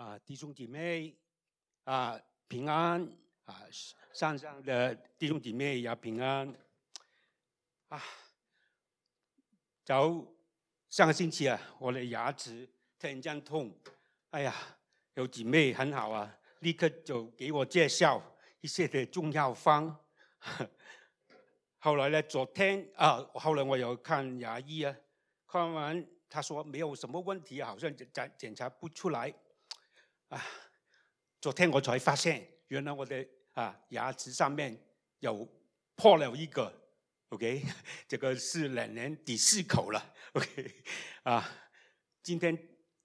弟兄姐妹平安上的弟兄姐妹也平安上个星期我的牙齿突然间痛，有姐妹很好立刻就给我介绍一些的中药方。后来呢，昨天后来我有看牙医看完他说没有什么问题，好像检查不出来。昨天我才发现，原来我的牙齿上面有破了一个 ，OK， 这个是2年第4口了 ，OK， 今天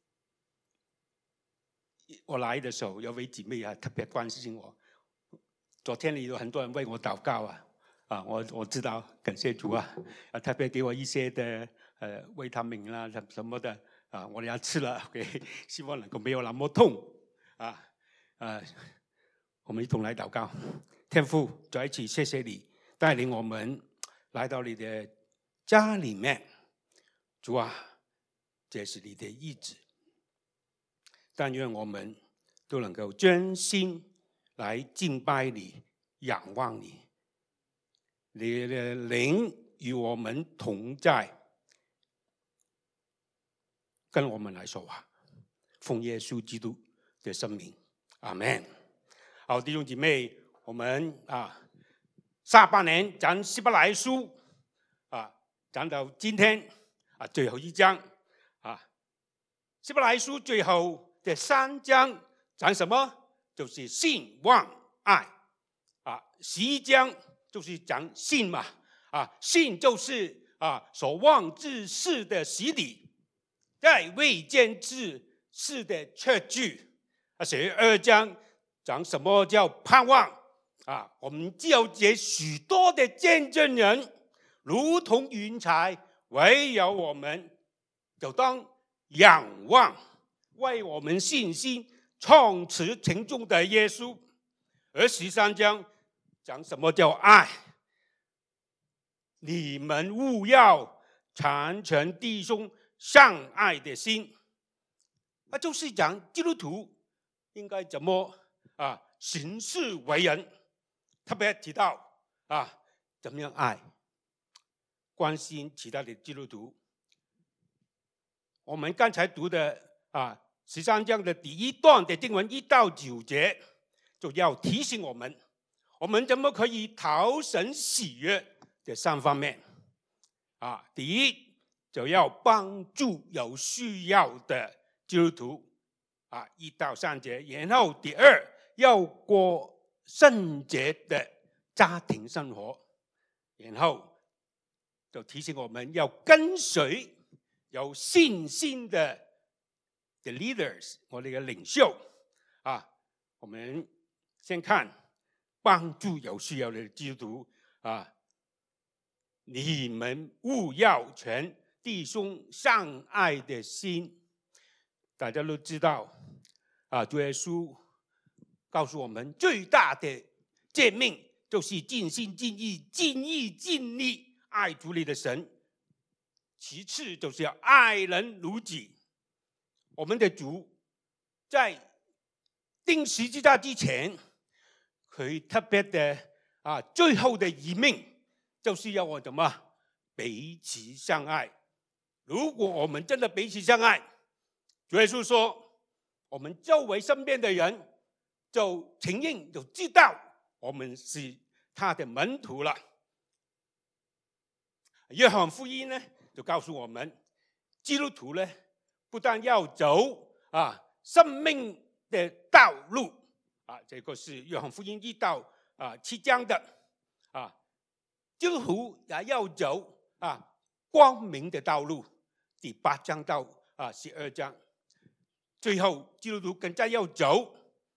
我来的时候，有位姐妹特别关心我。昨天里有很多人为我祷告我知道，感谢主特别给我一些的维他命啦什么的我要吃了 ，OK， 希望能够没有那么痛我们一同来祷告。天父，在一起谢谢你带领我们来到你的家里面，主这是你的意志，但愿我们都能够真心来敬拜你、仰望你。你的灵与我们同在，跟我们来说话，奉耶稣基督的圣名，阿们。好，弟兄姐妹，我们下半年讲希伯来书讲到今天最后一章希伯来书最后的3章讲什么？就是信望爱11章就是讲信嘛信就是所望之事的实底，在未见之事的确据12章讲什么叫盼望我们就这许多的见证人如同云彩，唯有我们就当仰望为我们信心创始成终的耶稣。而13章讲什么叫爱，你们务要常存弟兄相爱的心就是讲基督徒应该怎么行事为人，特别提到怎么样爱，关心其他的基督徒。我们刚才读的13章的第1段的经文1到9节，就要提醒我们怎么可以讨神喜悦的3方面第一，就要帮助有需要的基督徒1到3节，然后第2，要过圣洁的家庭生活，然后就提醒我们要跟随有信心的 leaders， 我哋嘅领袖我们先看帮助有需要的基督徒你们务要存弟兄相爱的心。大家都知道主耶稣告诉我们最大的诫命就是尽心尽意尽意尽力爱主你的神，其次就是要爱人如己。我们的主在钉十字架之前，佢特别的最后的遗命就是要我怎么彼此相爱。如果我们真的彼此相爱，主耶稣说我们周围身边的人就承认就知道我们是他的门徒了。约翰福音呢就告诉我们，基督徒呢不但要走生命的道路这个是约翰福音1到7章的基督徒也要走光明的道路，第8章到12章。最后基督徒更加要走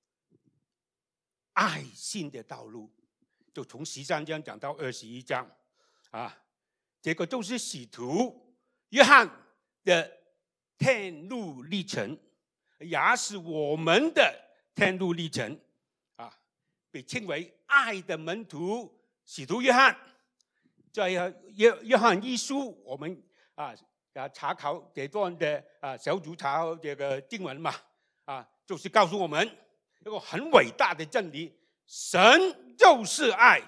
爱心的道路，就从13章讲到21章这个就是使徒约翰的天路历程，也是我们的天路历程被称为爱的门徒使徒约翰。在约翰一书我们查考这段的小组查考这个经文嘛就是告诉我们一个很伟大的真理：神就是爱。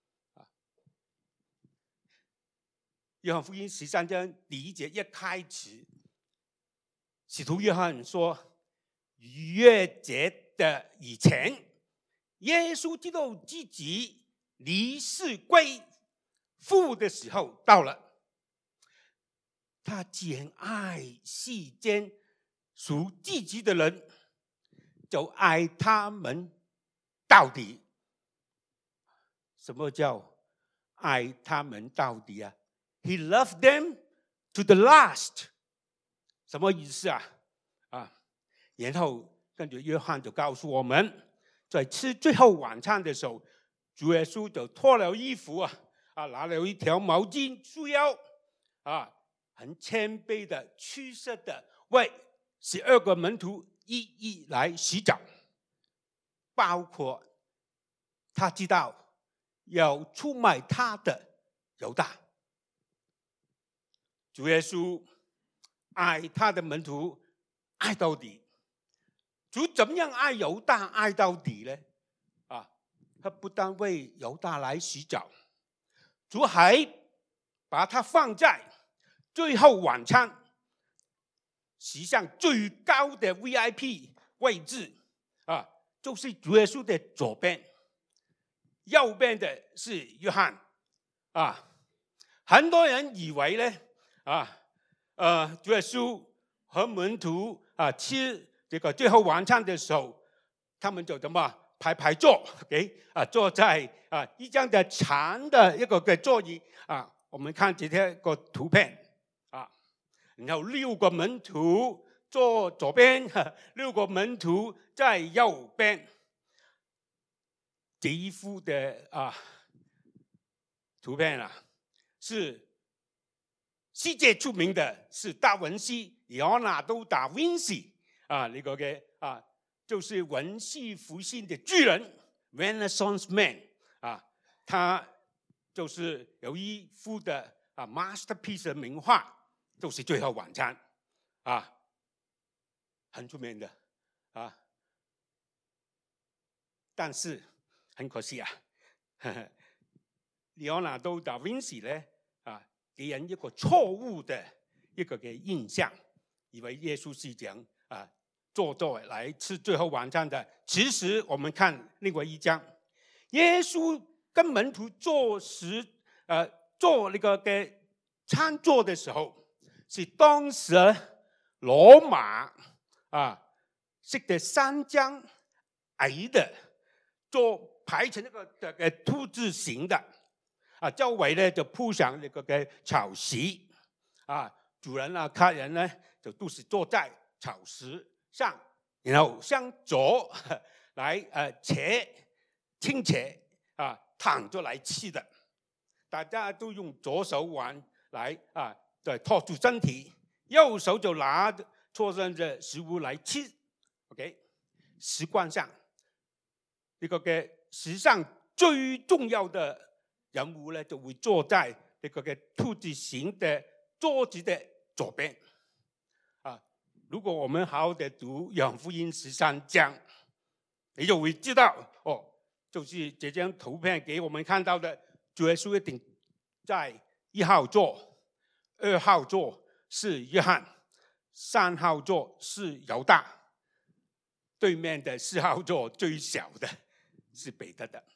约翰福音13章第1节一开始，使徒约翰说：逾越节的以前，耶稣知道自己离世归父的时候到了。他既然爱世间属自己的人，就爱他们到底。什么叫爱他们到底啊？ He loved them to the last。 什么意思啊？然后跟着约翰就告诉我们，在吃最后晚餐的时候，主耶稣就脱了衣服拿了一条毛巾束腰很谦卑的屈膝的为12个门徒一一来洗脚，包括他知道要出卖他的犹大。主耶稣爱他的门徒爱到底。主怎么样爱犹大爱到底呢？他不但为犹大来洗脚，主还把他放在最后晚餐席上最高的 VIP 位置就是主耶稣的左边，右边的是约翰很多人以为呢主耶稣和门徒吃这个最后晚餐的时候，他们就怎么排坐坐在一张的长的一个座椅我们看这个图片然后6个门徒坐左边，6个门徒在右边。这一幅的图片是世界著名的，是达文西Leonardo da Vinci那个就是文艺复兴的巨人 Renaissance Man 他就是有一幅的masterpiece 的名画，就是最后晚餐很出名的但是很可惜Leonardo da Vinci 呢给人一个错误的一个印象，以为耶稣是讲坐来吃最后晚餐的。其实我们看另外一章，耶稣跟门徒坐那个餐桌的时候，是当时罗马式的3张矮的做排成那个凸字形的周围呢就铺上那个草席主人客人呢就都是坐在草席上，然后向左来倾斜躺着来吃的。大家都用左手腕来托住身体，右手就拿搓上着食物来吃。OK， 习惯上这个史上最重要的人物呢，就会坐在这个凸字形的桌子的左边如果我们好好的读约翰福音13章，你就会知道就是这张图片给我们看到的，主耶稣一定在1号座，2号座是约翰，3号座是犹大，对面的4号座最小的是彼得的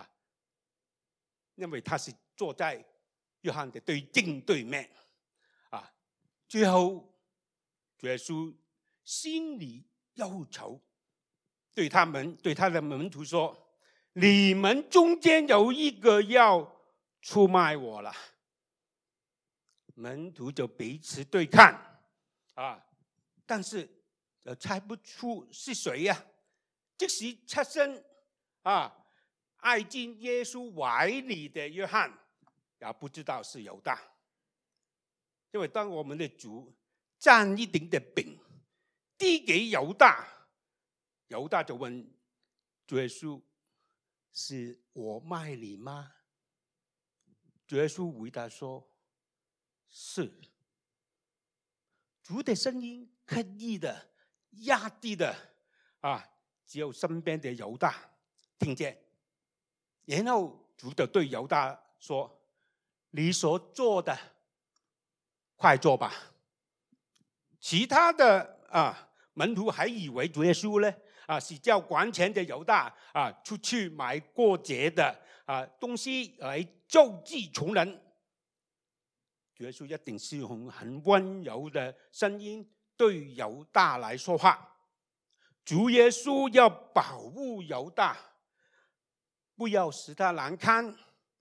因为他是坐在约翰的正对面最后主耶稣心里忧愁，对他的门徒说：你们中间有一个要出卖我了。门徒就彼此对看但是猜不出是谁即使侧身爱进耶稣怀里的约翰，也不知道是犹大。因为当我们的主蘸一点的饼递给犹大，犹大就问主耶稣：是我卖你吗？主耶稣回答说：是。主的声音刻意的压低的只有身边的犹大听见，然后主就对犹大说：“你所做的，快做吧。”其他的门徒还以为主耶稣呢是叫管钱的犹大出去买过节的东西来救济穷人。主耶稣一定是用很温柔的声音对犹大来说话。主耶稣要保护犹大，不要使他难堪，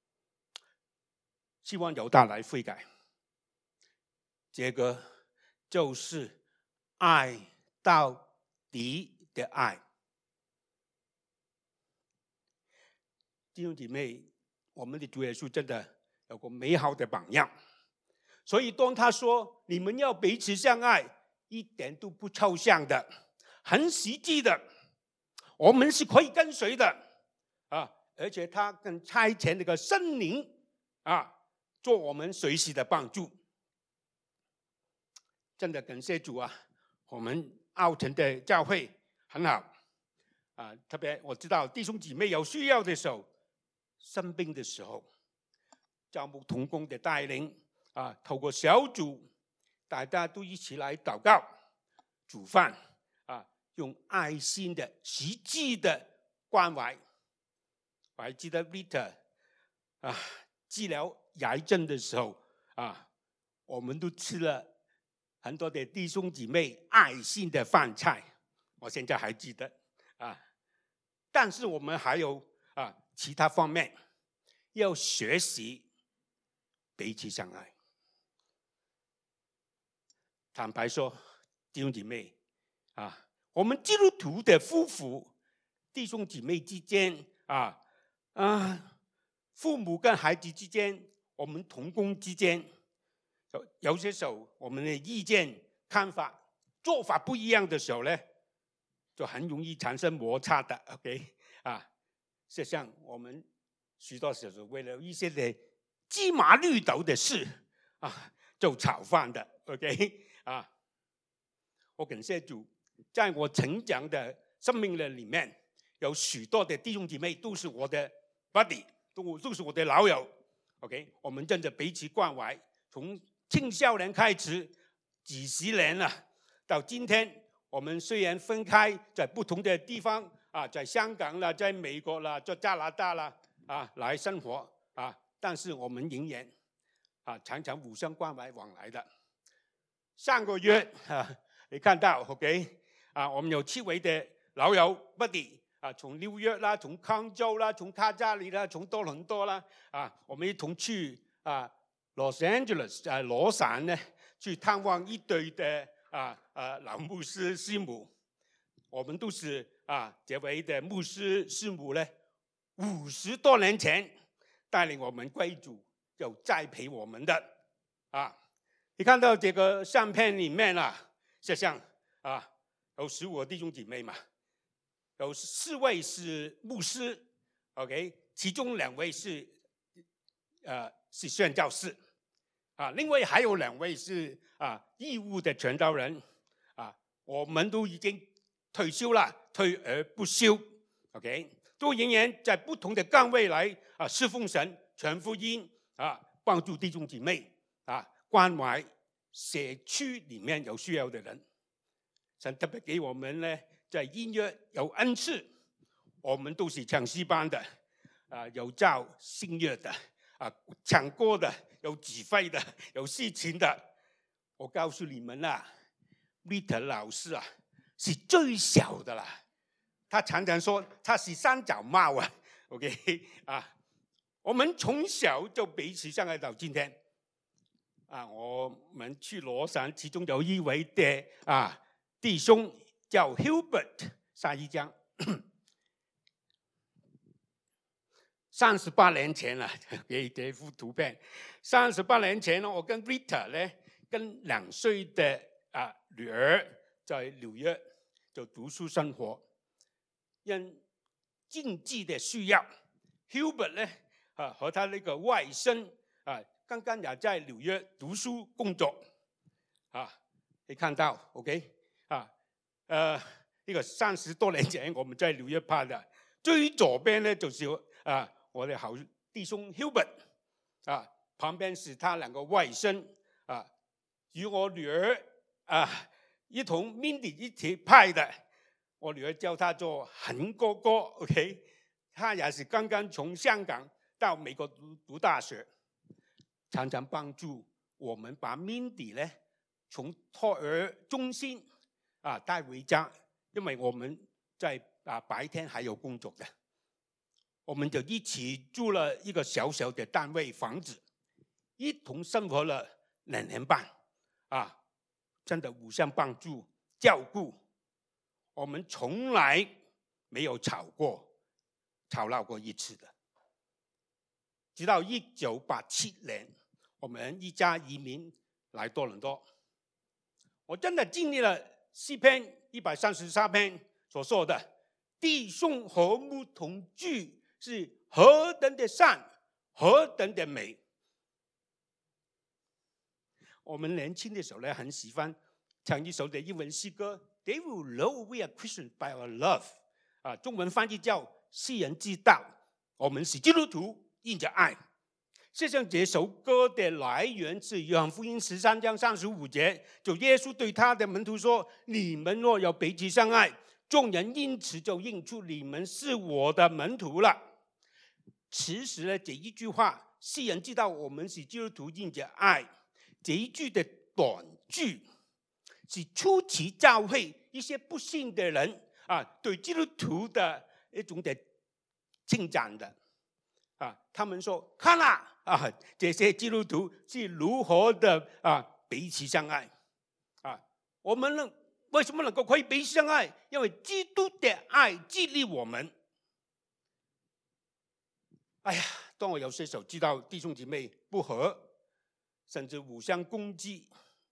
希望犹大来悔改。这个就是爱到底的爱。弟兄姐妹，我们的主耶稣真的有个美好的榜样，所以当他说你们要彼此相爱，一点都不抽象的，很实际的，我们是可以跟随的而且他更差遣那个圣灵做我们随时的帮助。真的感谢主我们澳城的教会很好特别我知道弟兄姊妹有需要的时候，生病的时候，教牧同工的带领透过小组，大家都一起来祷告、煮饭用爱心的实际的关怀。我还记得 Rita 治疗癌症的时候我们都吃了很多的弟兄姊妹爱心的饭菜，我现在还记得但是我们还有其他方面要学习彼此相爱。坦白说，弟兄姊妹我们基督徒的夫妇、弟兄姊妹之间父母跟孩子之间，我们同工之间，有些时候我们的意见、看法、做法不一样的时候呢，就很容易产生摩擦的。OK 就像我们许多时候为了一些的鸡麻绿豆的事就炒饭的。OK 我感谢主，在我成长的生命里面，有许多的弟兄姐妹都是我的 buddy， 都是我的老友。OK， 我们真的彼此关怀，从青少年开始，几十年了，到今天，我们虽然分开在不同的地方在香港啦，在美国啦，在加拿大啦来生活但是我们仍然常常互相关怀往来的。上个月你看到 OK 我们有7位的老友 buddy从纽约啦，从康州啦，从卡加里啦，从多伦多啦我们一同去Los Angeles 罗山呢，去探望一对的老牧师师母。我们都是这位的牧师师母呢，50多年前带领我们归主，又栽培我们的你看到这个相片里面就像有15个弟兄姐妹嘛，有4位是牧师 ，OK， 其中2位是宣教士另外还有2位是义务的传道人我们都已经退休了，退而不休 ，OK， 都仍然在不同的岗位来侍奉神、传福音帮助弟兄姐妹关怀社区里面有需要的人。神特别给我们呢，在音乐有恩赐，我们都是唱诗班的有教新乐的唱歌的，有指挥的，有司琴的。我告诉你们Rita 老师是最小的啦，他常常说他是三脚猫OK 我们从小就彼此相爱到今天我们去罗山，其中有一位的弟兄叫 Hubert 沙一江38年前了，给这幅图片。38年前我跟 Rita 呢，跟2岁的女儿在纽约就读书生活，因经济的需要 ，Hubert 呢和他那个外甥刚刚也在纽约读书工作你看到 OK 一个30多年前我们在纽约拍的。最左边呢就是我的好弟兄 Hubert 旁边是他2个外甥与我女儿一同 Mindy 一起拍的。我女儿叫他做恒哥哥 ，OK， 他也是刚刚从香港到美国读大学，常常帮助我们把 Mindy 呢从托儿中心带回家，因为我们在白天还有工作的，我们就一起住了一个小小的单位房子，一同生活了2年半真的互相帮助照顾，我们从来没有吵闹过一次的。直到1987年，我们一家移民来多伦多，我真的经历了诗篇133篇所说的弟兄和睦同居是何等的善，何等的美。我们年轻的时候呢，很喜欢唱一首的英文诗歌 They will know we are Christians by our love 中文翻译叫世人知道我们是基督徒因着爱。事实上这首歌的来源是约翰福音13章35节，就耶稣对他的门徒说，你们若要彼此相爱，众人因此就认出你们是我的门徒了。其实呢，这一句话世人知道我们是基督徒因着爱，这一句的短句是初期教会一些不信的人对基督徒的一种的称赞的他们说看这些基督徒是如何的彼此相爱我们为什么能够可以彼此相爱？因为基督的爱激励我们。当我有些时候知道弟兄姐妹不和，甚至互相攻击，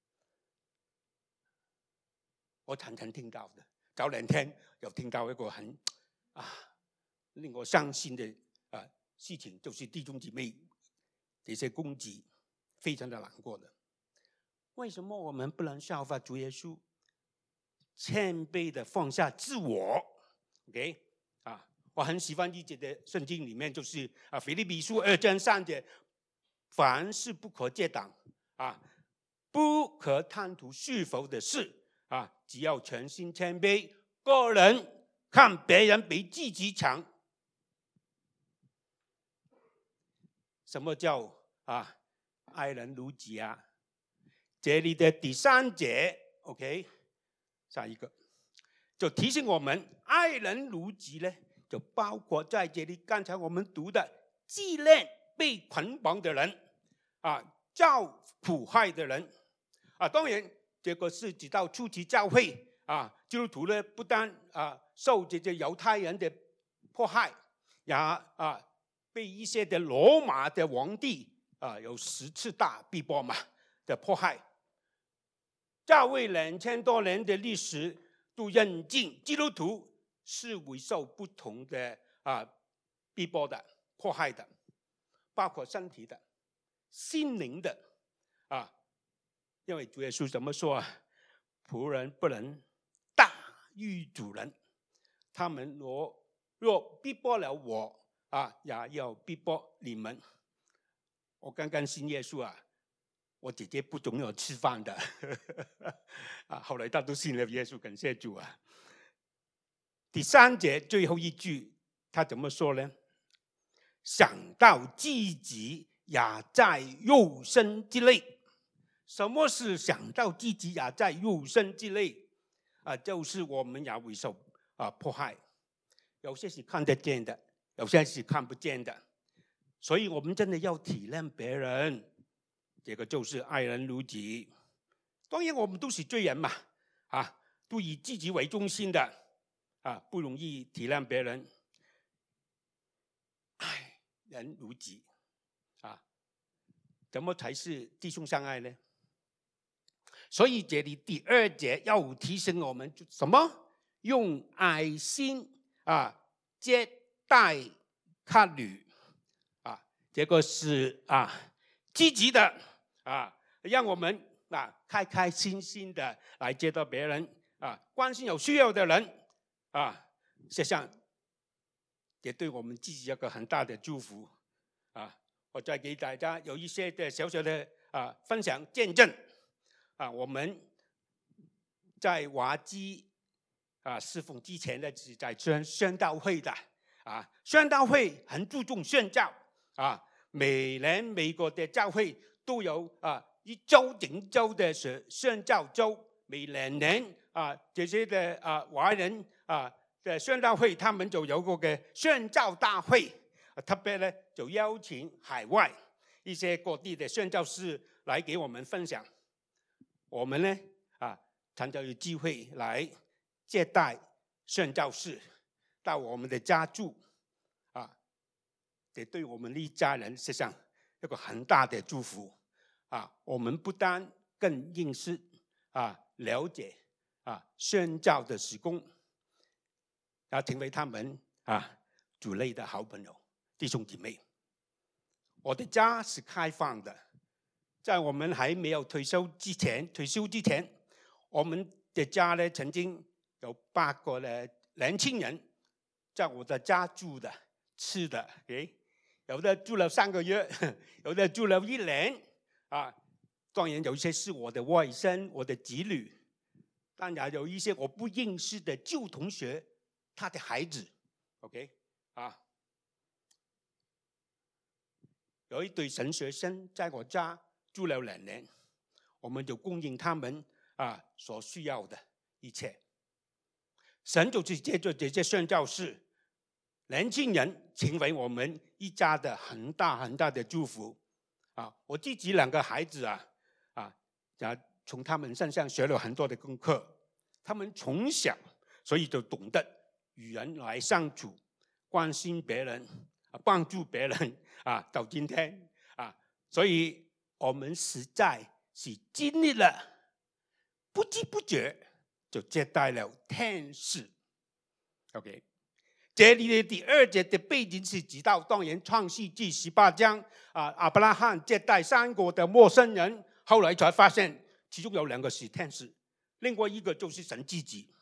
我常常听到的。早2天有听到一个很令我伤心的事情，就是弟兄姐妹这些攻击，非常的难过的。为什么我们不能效法主耶稣，谦卑的放下自我 ？OK 我很喜欢一节的圣经里面，就是腓立比书2章3节，凡事不可结党不可贪图虚浮的事只要全心谦卑，个人看别人比自己强。什么叫爱人如己这里的第3节 OK， 下一个就提醒我们，爱人如己呢，就包括在这里刚才我们读的纪念被捆绑的人遭苦害的人当然这个是直到初期教会基督徒呢，不但受这些犹太人的迫害，也被一些的罗马的皇帝有10次大逼迫的迫害。教会2000多年的历史都认证基督徒是会受不同的逼迫的、迫害的，包括身体的、心灵的因为主耶稣怎么说仆人不能大于主人，他们若逼迫了我也要逼迫你们。我刚刚信耶稣我姐姐不准我吃饭的后来她都信了耶稣，感谢主第3节最后一句他怎么说呢？想到自己也在肉身之内。什么是想到自己也在肉身之内就是我们也会受迫害，有些是看得见的，有些是看不见的，所以我们真的要体谅别人，这个就是爱人如己。当然我们都是罪人嘛都以自己为中心的不容易体谅别人。爱人如己怎么才是弟兄相爱呢？所以这里第2节要提醒我们什么？用爱心接待客旅这个是积极的让我们开开心心的来接待别人关心有需要的人实际上也对我们自己有个很大的祝福我再给大家有一些的小小的分享见证我们在华基侍奉之前呢，是在宣道会的宣道会很注重宣教每年美国的教会都有一周整周的宣教周，每2年这些的华人的宣道会，他们就有个嘅宣教大会，特别呢就邀请海外一些各地的宣教士来给我们分享。我们呢常常有机会来接待宣教士到我们的家住也对我们一家人实际上有个很大的祝福我们不但更认识了解宣教的事工，成为他们主内的好朋友弟兄姐妹。我的家是开放的，在我们还没有退休之前，我们的家呢曾经有8个的年轻人在我的家住的、吃的，有的住了3个月，有的住了1年当然有一些是我的外甥、我的子女，当然有一些我不认识的旧同学，他的孩子 ，OK 有一对神学生在我家住了2年，我们就供应他们所需要的一切。神就是借着这些宣教士、年轻人，成为我们一家的很大很大的祝福我自己2个孩子从他们身上学了很多的功课，他们从小所以就懂得与人来相处，关心别人，帮助别人到今天所以我们实在是经历了，不知不觉就接待了天使。OK， 这里的第2节的背景是提到，当然创世纪18章亚伯拉罕接待3个的陌生人，后来才发现其中有2个是天使，另外一个就是神自己。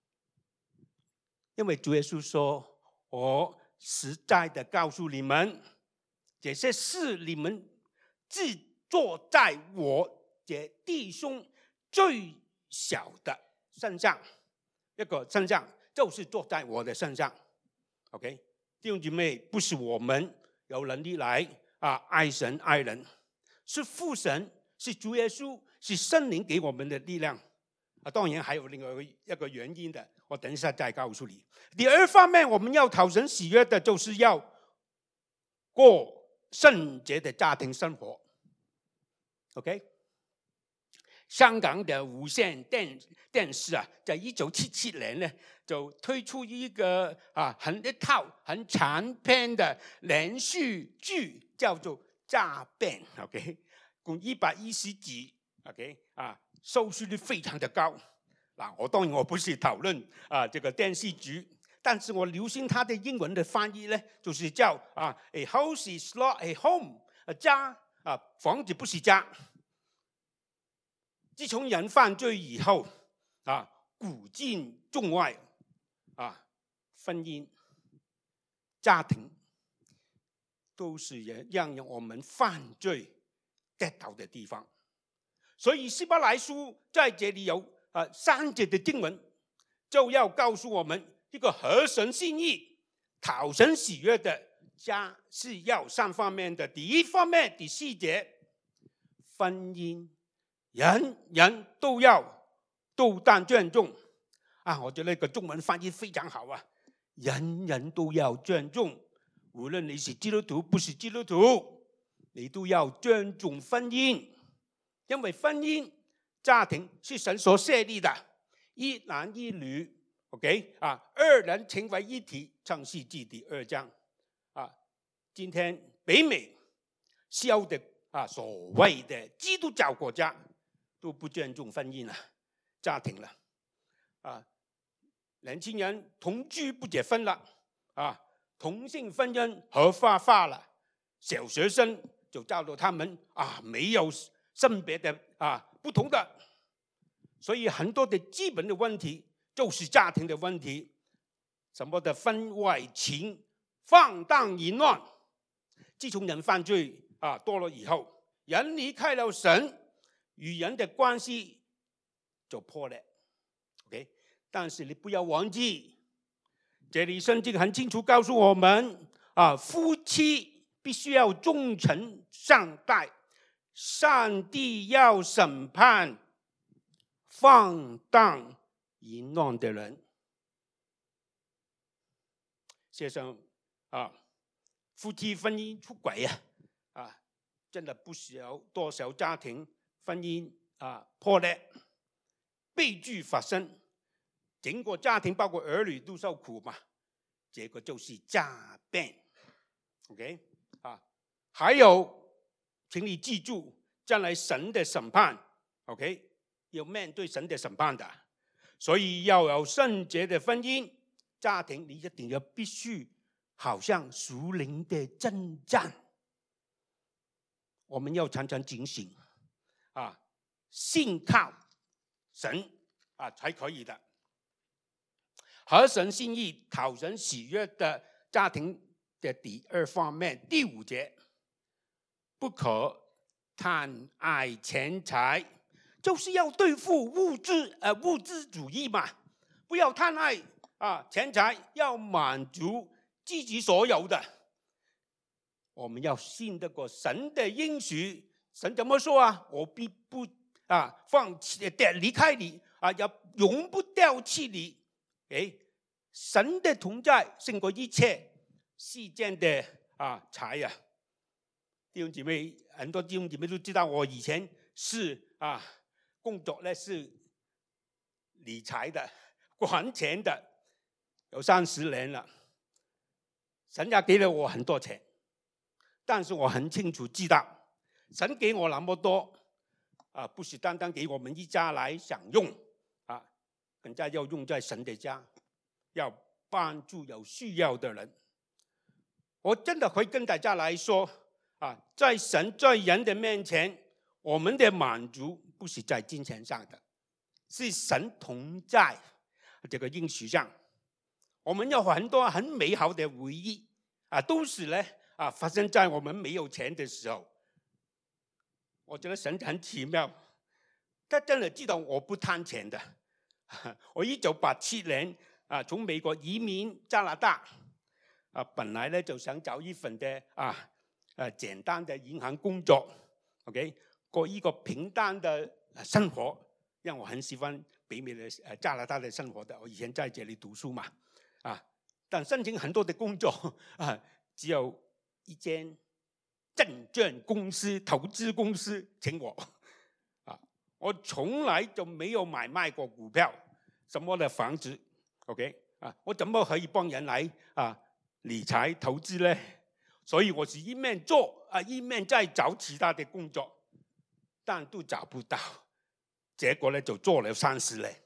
因为主耶稣说，我实在的告诉你们，这些事你们自做在我这弟兄最小的身上，一个身上就是做在我的身上。OK， 弟兄姐妹，不是我们有能力来爱神爱人，是父神，是主耶稣，是圣灵给我们的力量当然还有另外一个原因的，我等一下再告诉你。第2方面，我们要讨神喜悦的，就是要过圣洁的家庭生活。OK， 香港的无线电视在1977年呢，就推出一个一套很长篇的连续剧，叫做《诈骗》。OK， 共110集。OK， 收视率非常的高。我当然我不是讨论这个电视剧，但是我留心它的英文的翻译呢，就是叫A house is not a home， 家房子不是家。自从人犯罪以后古今中外婚姻、家庭都是让我们犯罪跌倒的地方。所以希伯来书在这里有3节的经文，就要告诉我们，一个合神心意、讨神喜悦的家是要3方面的。第1方面，第4节，婚姻人人都当尊重我觉得那个中文翻译非常好人人都要尊重，无论你是基督徒不是基督徒，你都要尊重婚姻。因为婚姻家庭是神所设立的，一男一女 OK 2人成为一体，创世纪第2章今天北美西欧的所谓的基督教国家都不尊重婚姻家庭了年轻人同居不结婚了同性婚姻合法化了，小学生就教导他们没有性别的不同的。 所以很多的基本的问题就是家庭的问题，什么的婚外情、放荡淫乱。自从人犯罪多了以后，人离开了神，与人的关系就破裂。OK， 但是你不要忘记，这里圣经很清楚告诉我们夫妻必须要忠诚相待，上帝要审判放荡淫乱的人。先生夫妻婚姻出轨真的不少多少家庭婚姻破裂，悲剧发生，整个家庭包括儿女都受苦嘛，这个就是诈骗。OK 还有，请你记住，将来神的审判 ，OK， 要面对神的审判的，所以要有圣洁的婚姻家庭，你一定要必须好像属灵的征战。我们要常常警醒信靠神才可以的。合神心意、讨神喜悦的家庭的第二方面，第5节，不可贪爱钱财，就是要对付物质主义嘛，不要贪爱钱财，要满足自己所有的。我们要信得过神的应许，神怎么说我必不放弃离开你要永不丢弃你。神的同在胜过一切世间的财弟兄姊妹，很多弟兄姊妹都知道，我以前是工作呢是理财的，管钱的，有30年了。神也给了我很多钱，但是我很清楚知道，神给我那么多不是单单给我们一家来享用更加要用在神的家，要帮助有需要的人。我真的会跟大家来说在神在人的面前，我们的满足不是在金钱上的，是神同在这个应许上。我们有很多很美好的回忆都是呢发生在我们没有钱的时候。我觉得神很奇妙，他真的知道我不贪钱的。我1987年从美国移民加拿大本来呢就想找一份的简单的银行工作 ，OK， 过一个平淡的生活，让我很喜欢北美的加拿大的生活的。我以前在这里读书嘛但申请很多的工作只有一间证券公司、投资公司请我我从来就没有买卖过股票，什么的房子 ，OK 我怎么可以帮人来理财投资呢？所以我是一面做一面在找其他的工作，但都找不到，结果呢就做了30年。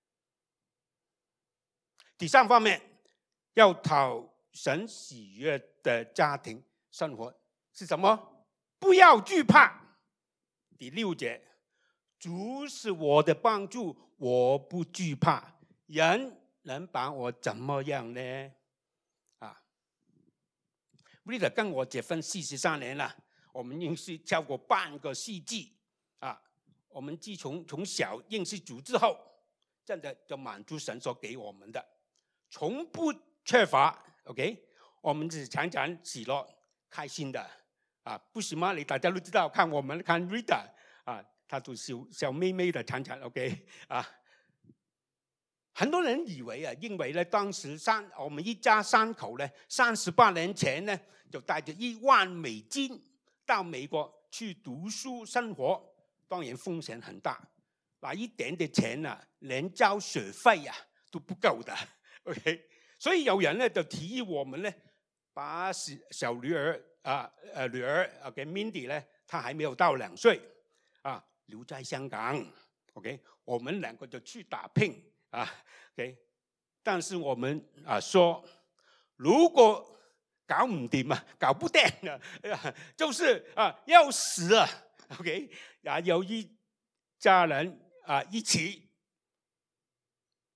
第3方面，要讨神喜悦的家庭生活是什么？不要惧怕。第6节，主是我的帮助，我不惧怕，人能把我怎么样呢？Rita 跟我结婚43年了，我们认识超过半个世纪我们自从小认识主之后，真的就满足神所给我们的，从不缺乏。OK， 我们是常常喜乐开心的不是吗？你大家都知道，看我们看 Rita她都笑眯眯的，常常 OK 很多人以为因为呢，当时我们一家3口呢，38年前呢，就带着1万美金到美国去读书生活，当然风险很大，那一点的钱连交学费都不够的 ，OK。所以有人呢就提议我们呢，把小女儿女儿给 Mindy 呢，她还没有到2岁留在香港 ，OK， 我们2个就去打拼OK， 但是我们说，如果搞唔掂搞不定就是要死OK， 也有一家人一起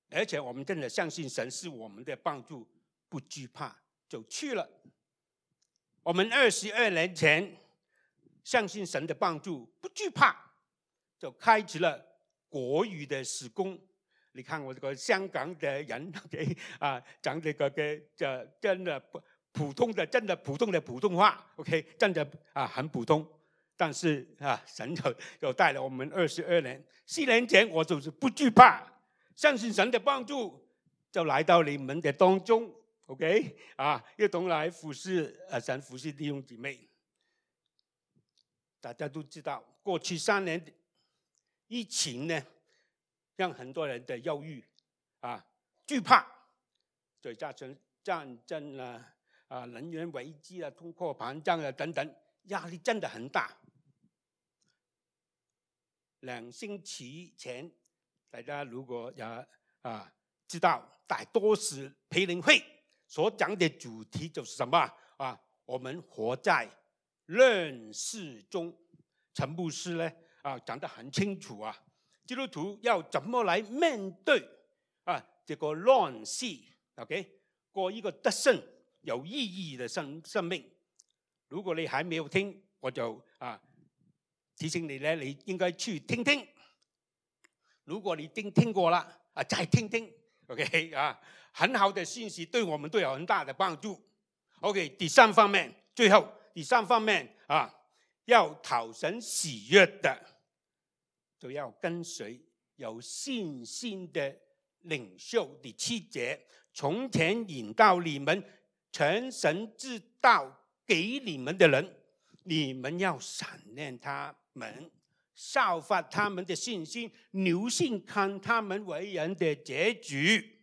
而且我们真的相信神是我们的帮助，不惧怕就去了。我们22年前相信神的帮助，不惧怕，就开始了国语的事工。你看我这个香港的人讲这个真的普通的普通话 ，OK， 真的很普通。但是神就带了我们22年，4年前我就是不惧怕，相信神的帮助，就来到你们的当中 ，OK， 一同来服侍神，服侍弟兄姊妹。大家都知道，过去3年疫情呢，让很多人的忧郁惧怕，再加上战争能源危机通货膨胀等等，压力真的很大。2星期前，大家如果知道大多时培灵会所讲的主题就是什么我们活在乱世中。陈牧师呢讲得很清楚基督徒要怎么来面对这个乱世 ，OK， 过一个得胜有意义的生命。如果你还没有听，我就提醒你呢，你应该去听听。如果你听过了再听听 ，OK 很好的信息，对我们都有很大的帮助。OK， 第3方面，最后第3方面要讨神喜悦的，就要跟随有信心的领袖。第7节，从前引导你们传神之道给你们的人，你们要闪念他们，效法他们的信心，留心看他们为人的结局。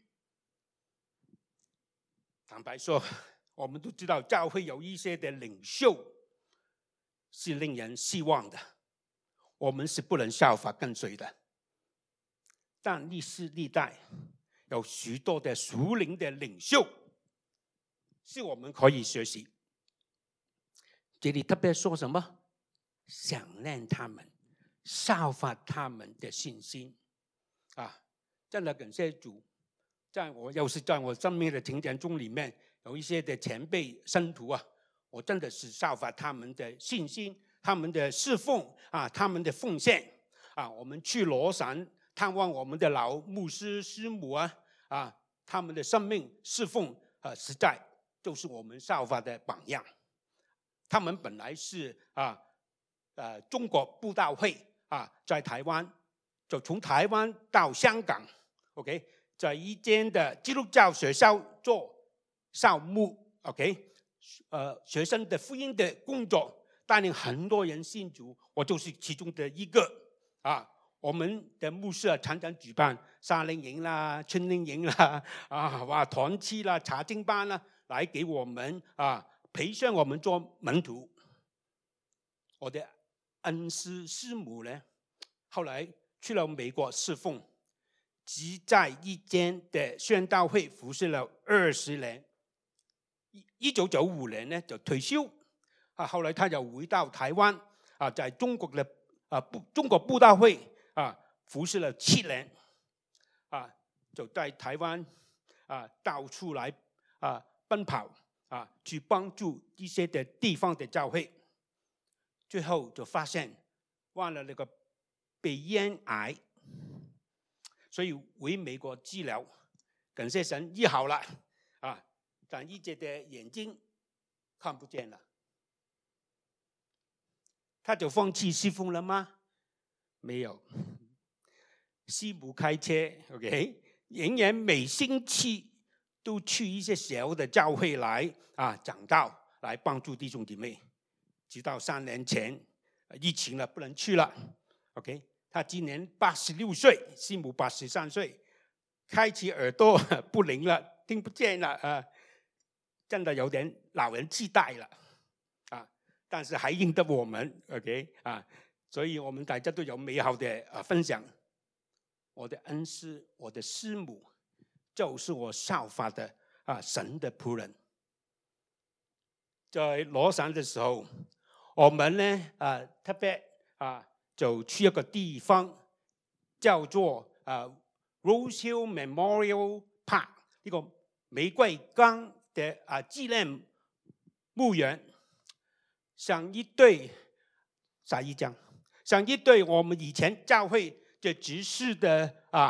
坦白说，我们都知道教会有一些的领袖是令人失望的，我们是不能效法跟随的。但历世历代有许多的属灵的领袖是我们可以学习。这里特别说什么？想念他们，效法他们的信心真的感谢主，在我生命的情感中里面，有一些的前辈圣徒我真的是效法他们的信心，他们的侍奉他们的奉献我们去罗山探望我们的老牧师师母他们的生命侍奉实在就是我们效法的榜样。他们本来是中国布道会在台湾，就从台湾到香港 ，OK， 在一间的基督教学校做校牧 ，OK， 学生的福音的工作，带领很多人信主，我就是其中的一个我们的牧师常常举办夏令营啦、春令营啦团契啦、查经班啦，来给我们培训我们做门徒。我的恩师师母呢，后来去了美国侍奉，只在一间的宣道会服侍了20年。1995年呢就退休后来他就回到台湾在中国的中国布道会服侍了7年就在台湾到处来奔跑去帮助一些的地方的教会。最后就发现患了那个鼻咽癌，所以回美国治疗，感谢神医好了但一直的眼睛看不见了。他就放弃侍奉了吗？没有，师母开车 ，OK， 仍然每星期都去一些小的教会来讲道，来帮助弟兄姊妹。直到3年前疫情了，不能去了 ，OK， 他今年86岁，师母83岁，开启耳朵不灵了，听不见了真的有点老人痴呆了但是还认得我们 ，OK 所以我们大家都有美好的分享。我的恩师，我的师母，就是我效法的神的仆人。在罗山的时候，我们呢特别就去一个地方叫做 Rose Hill Memorial Park 呢個玫瑰崗的紀念墓園，像一對我們以前教會的執事的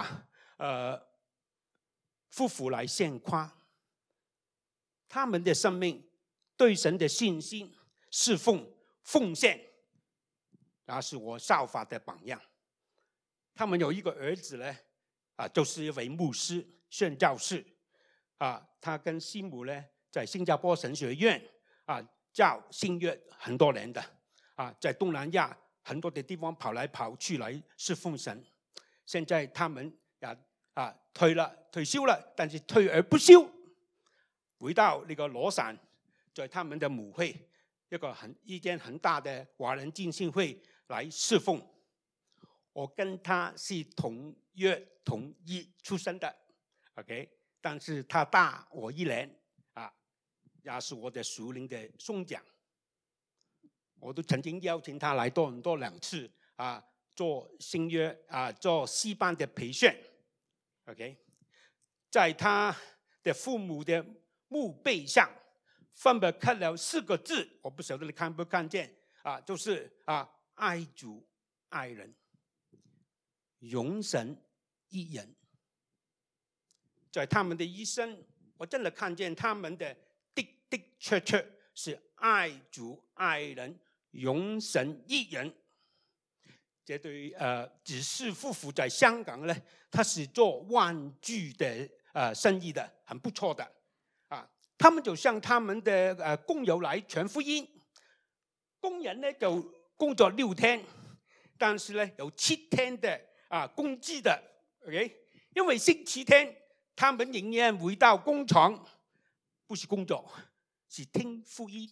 夫婦來獻花，他們的生命對神的信心、侍奉、奉獻，那是我效法的榜樣。他們有一個兒子呢，就是一位牧師、宣教士，他跟師母呢，在新加坡神學院教新約很多年的，在東南亞很多的地方跑來跑去來侍奉神。現在他們退休了，但是退而不休，回到那個羅山，在他們的母會一間很大的華人浸信會來侍奉。我跟他是同月同日出生的 ，OK， 但是他大我1年，也是我的屬靈的兄長。我都曾經邀請他來多倫多2次，做新約做詩班的培訓 ，OK， 在他的父母的墓碑上分別刻了4個字，我不曉得你看不看見，就是愛主愛人。永神一人，在他們的一生，我真的看見他們的的確是愛主愛人，永神一人。這對執事夫婦在香港呢，他是做玩具的生意的，很不錯的。他們就向他們的工友來傳福音，工人呢就工作6天，但是呢有7天的工資的 ，OK， 因為星期天他們仍然回到工廠，不是工作，是聽福音。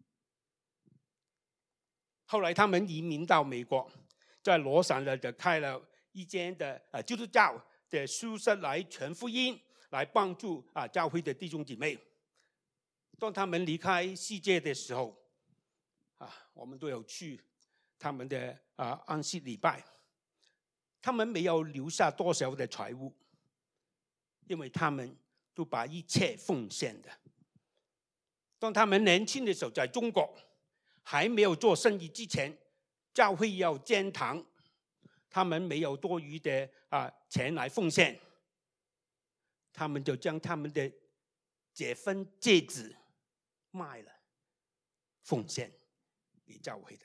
後來他們移民到美國，在羅山呢就開了一間的基督教的書室來傳福音，來幫助教會的弟兄姐妹。當他們離開世界的時候，我們都有去他們的安息禮拜。他們沒有留下多少的財物，因為他們都把一切奉獻的。當他們年輕的時候，在中國還沒有做生意之前，教會要建堂，他們沒有多餘的錢來奉獻，他們就將他們的結婚戒指賣了，奉獻給教會的。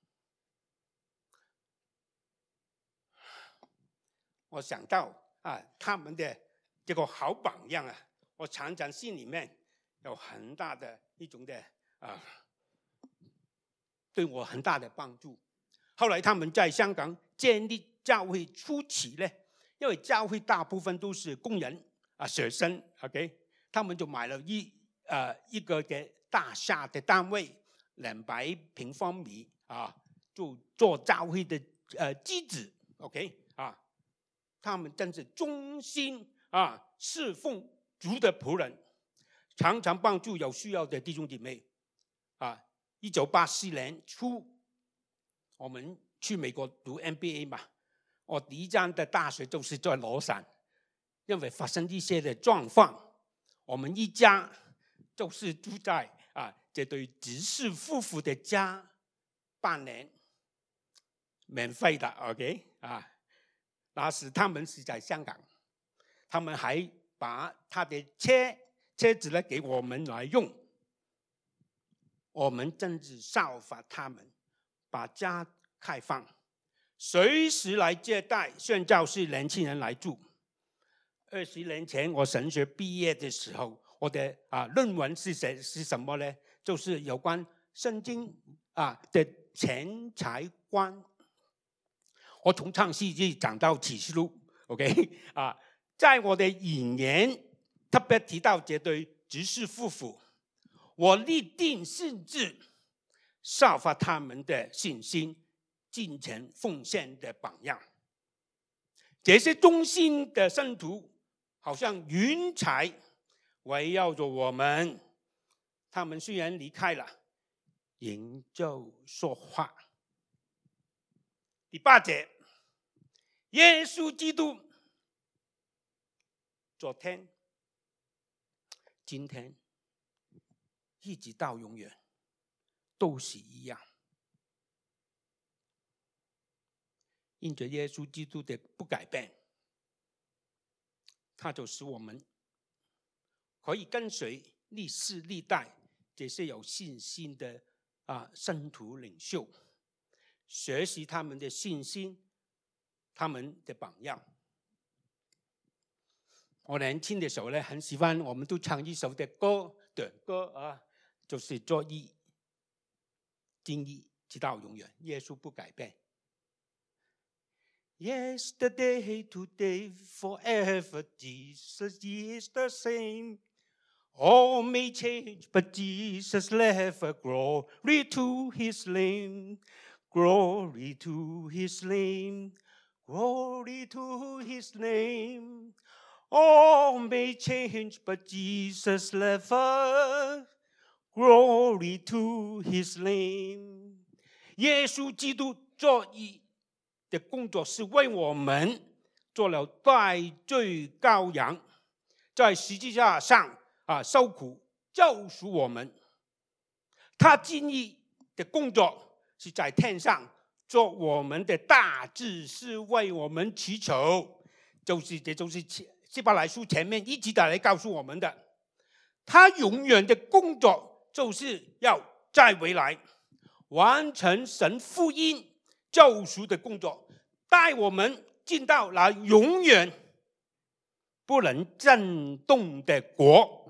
我想到他們的這個好榜樣我常常心裡面有很大的一種的對我很大的幫助。後來他們在香港建立教會初期呢，因為教會大部分都是工人學生 ，OK， 他們就買了一個嘅大廈的單位，200平方米就做教會的基址 ，OK。他們真是忠心侍奉主的僕人，常常幫助有需要的弟兄姐妹。1984年初，我們去美國讀 MBA 嘛，我第一間的大學就是在羅山，因為發生一些的狀況，我們一家就是住在這對執事夫婦的家半年，免費的 ，OK 那時他們是在香港，他們還把他的車子呢給我們來用，我們真是效法他們，把家開放，隨時來接待宣教士年輕人來住。20年前我神學畢業的時候，我的論文是什麼呢？就是有關聖經的錢財觀。我從創世紀講到啟示錄 ，OK 在我的引言特別提到這對執事夫婦，我立定心志，效法他們的信心、金錢奉獻的榜樣。這些忠心的聖徒，好像雲彩圍繞着我們。他們雖然離開了，仍舊說話。第8節，耶穌基督昨天、今天，一直到永远，都是一样。因着耶稣基督的不改变，他就使我们可以跟随历世历代这些有信心的圣徒领袖，学习他们的信心，他们的榜样。我年轻的时候呢，很喜欢，我们都唱一首的歌就是作义、经义，直到永远。耶稣不改变。Yesterday, today, forever, Jesus is the same. All may change, but Jesus never. Glory to His name. Glory to His name. Glory to His name. All may change, but Jesus never. Glory to His name. 耶稣基督作义的工作是为我们做了代罪羔羊，在十字架上受苦救赎我们。他经义的工作是在天上做我们的大祭司，为我们祈求。这就是希伯来书前面一直在来告诉我们的。他永远的工作就是要再回来，完成神福音救赎的工作，带我们进到那永远不能震动的国。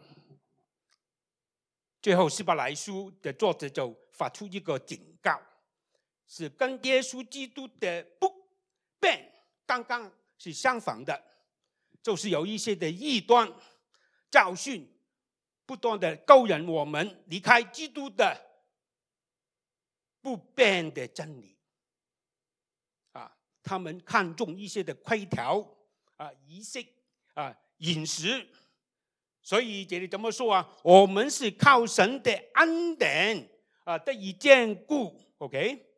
最后，希伯来书的作者就发出一个警告，是跟耶稣基督的不变刚刚是相反的，就是有一些的异端教训，不断的勾引我们离开基督的不变的真理。他们看重一些的规条仪式饮食，所以这里怎么说我们是靠神的恩典得以坚固 ，OK？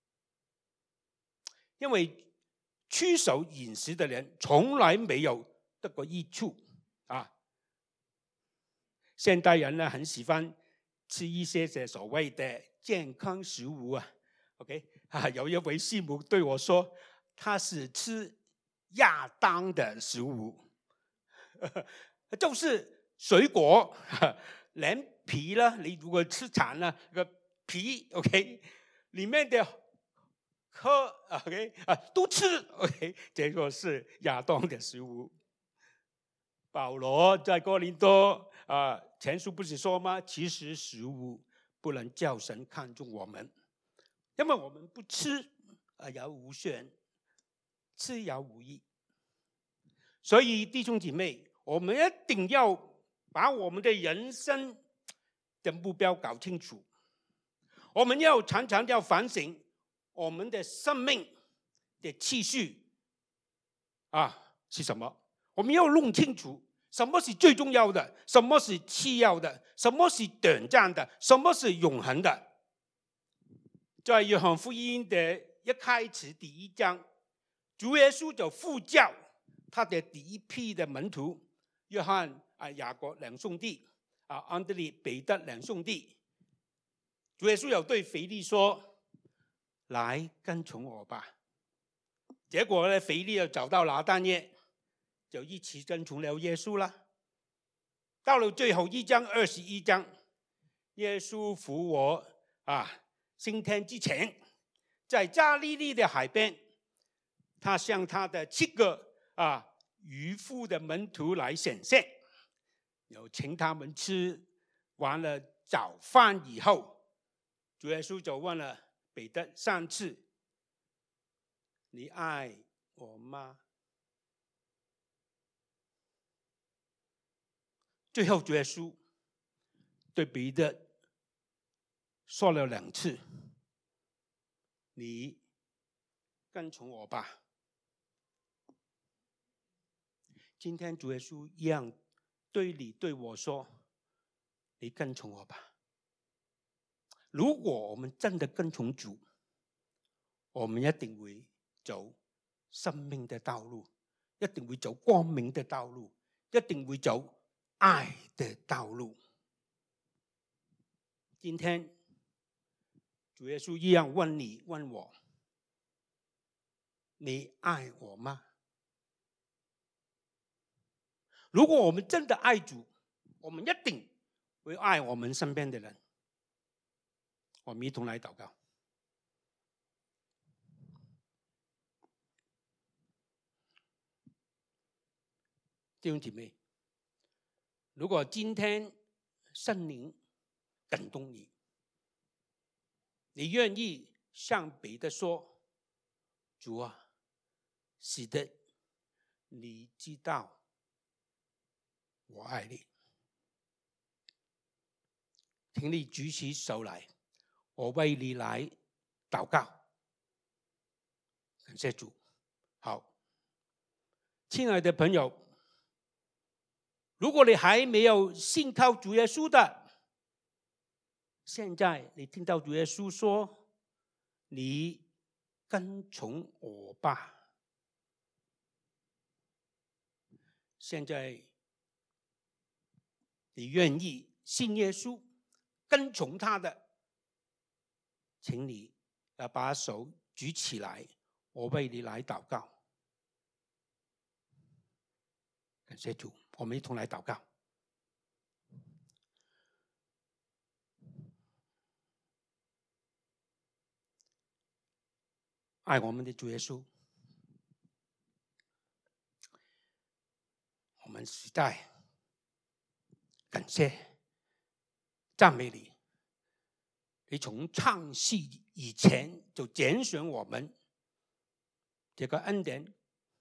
因为屈守饮食的人从来没有得过益处现代人呢很喜欢吃一些所谓的健康食物OK？ 有一位师母对我说，他是吃亚当的食物，就是水果，连皮了，你如果吃惨了，那个皮 OK， 里面的壳 OK 都吃 OK， 这个是亚当的食物。保罗在哥林多前书不是说吗？其实食物不能叫神看重我们。因为我们不吃有无限，吃有无益。所以弟兄姐妹，我们一定要把我们的人生的目标搞清楚。我们要常常要反省我们的生命的次序是什么？我们要弄清楚什么是最重要的，什么是次要的，什么是短暂的，什么是永恒的。在约翰福音的一开始第1章，主耶稣就呼叫他的第一批的门徒，约翰雅各两兄弟安德烈彼得两兄弟。主耶稣有对腓力说：“来跟从我吧。”结果呢，腓力又找到拿但业，就一起跟从了耶稣了。到了最后1章21章，耶稣复活升天之前，在加利利的海边，他向他的7个渔夫的门徒来显现，有请他们吃完了早饭以后，主耶稣就问了彼得3次：“你爱我吗？”最后主耶稣对彼得说了2次：“你跟从我吧。”今天主耶稣一样对你对我说：“你跟从我吧。”如果我们真的跟从主，我们一定会走生命的道路，一定会走光明的道路， 一定会走爱的道路。今天主耶稣一样问你问我，你爱我吗？如果我们真的爱主，我们一定会爱我们身边的人。我们一同来祷告。弟兄姐妹，如果今天圣灵感动你，你愿意向彼得说，主啊，是的，你知道我爱你，请你举起手来，我为你来祷告。感谢主。好，亲爱的朋友，如果你还没有信靠主耶稣的，现在你听到主耶稣说，你跟从我吧。现在你愿意信耶稣跟从他的，请你要把手举起来，我为你来祷告。感谢主，我们一同来祷告。爱我们的主耶稣，我们实在感谢赞美你。你从创世以前就拣选我们，这个恩典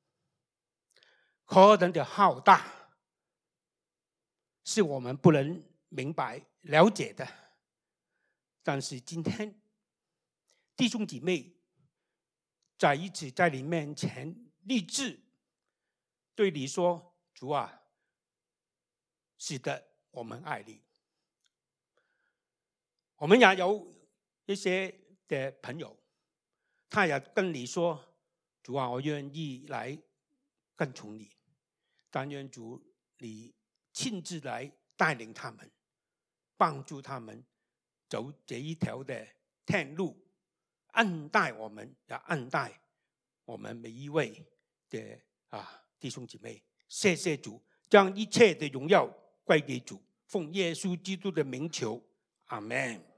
何等的浩大，是我们不能明白了解的。但是今天弟兄姐妹再一次在你面前立志，对你说，主啊，是的，我们爱你。我们也有一些的朋友，他也跟你说，主啊，我愿意来跟从你，但愿主你亲自来带领他们，帮助他们走这一条的天路，恩待我们，也恩待我们每一位的弟兄姐妹。谢谢主，将一切的荣耀归给主，奉耶稣基督的名求，阿们。